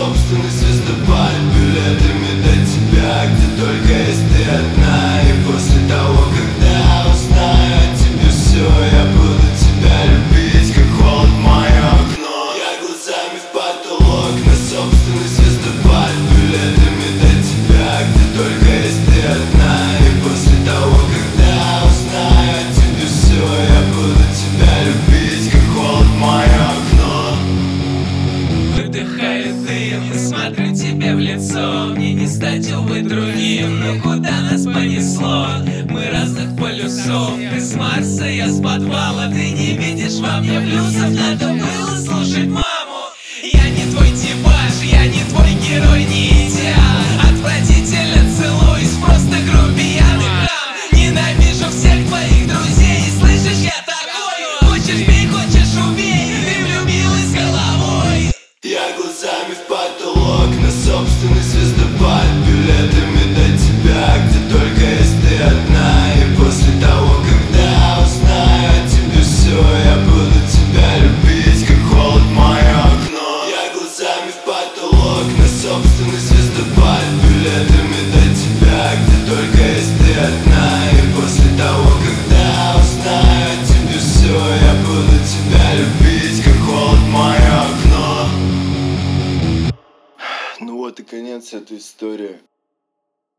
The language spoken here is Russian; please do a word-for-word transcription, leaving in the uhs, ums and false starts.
собственный звездопад, билетами до тебя, где только есть ты одна. И после того, когда узнаю о тебе все, я буду тебя любить, как холод мое окно. Я глазами в потолок, на собственный звездопад, билетами до тебя, где только есть ты одна. И после того, когда узнаю о тебе все, я буду тебя любить, как холод мое окно. Выдыхаю дым и смотрю тебе в лицо. Мне не стать, увы, другим, но куда нас понесло? Мы разных полюсов. Ты с Марса, я с подвала. Ты не видишь во мне плюсов. Надо было слушать маму. Я не твой типаж, я не твой герой, не идеал. Отвратительно целуюсь, просто грубиян и хам. Ненавижу всех твоих друзей. Слышишь, я такой. Хочешь бей, хочешь убей. Ты влюбилась головой. Я глазами в потолок, на собственный звездопад, билетами до тебя, где только есть ты одна. И после того, когда узнаю о тебе все, я буду тебя любить, как холод мое окно. Я глазами в потолок, на собственный звездопад, билетами до тебя, где только есть ты одна. И после того, когда узнаю о тебе все, я буду тебя любить, как холод мое окно. Ну вот и конец этой истории.